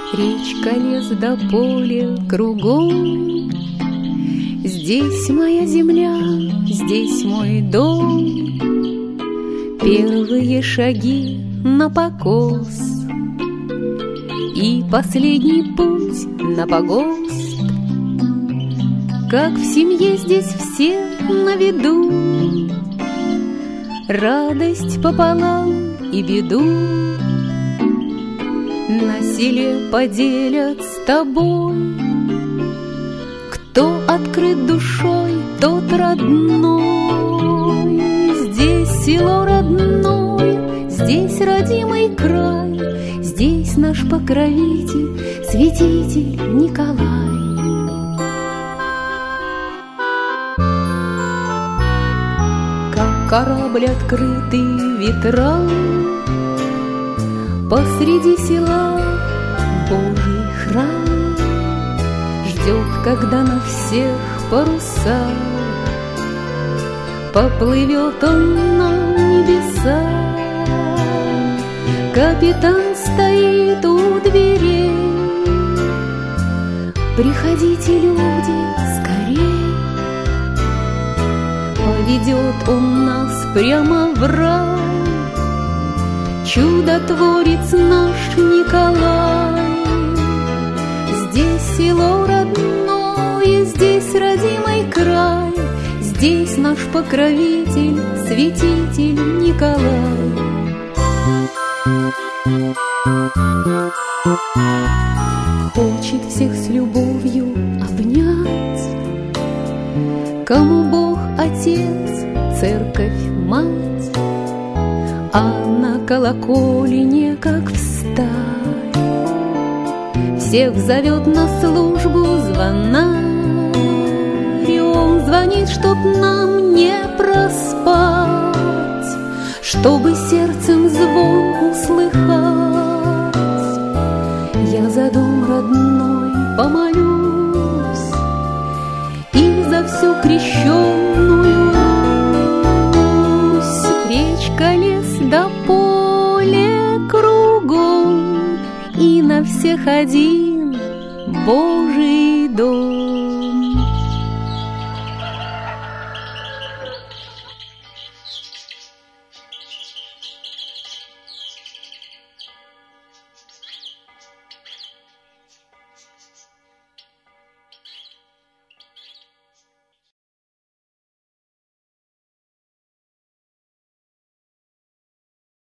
Речка, лес да поле кругом. Здесь моя земля, здесь мой дом. Первые шаги на покос и последний путь на погост. Как в семье здесь все на виду, радость пополам и беду на селе поделят с тобой. Кто открыт душой, тот родной. Здесь село родное, здесь родимый край, здесь наш покровитель, святитель Николай. Как корабль, открытый ветрам, посреди села Божий храм ждет, когда на всех парусах поплывет он на небеса. Капитан стоит у дверей. Приходите, люди, скорей. Поведет он нас прямо в рай. Чудотворец наш Николай. Здесь село родное, здесь родимый край, здесь наш покровитель, святитель Николай. Хочет всех с любовью обнять, кому Бог Отец, Церковь Мать, а на колокольне как встать. Всех зовет на службу звонарь, он звонит, чтоб нам не проспать, чтобы сердцем звон услыхать. Я за дом родной помолюсь и за всю крещенную Русь. Речка, лес да поле кругом, и на всех один Божий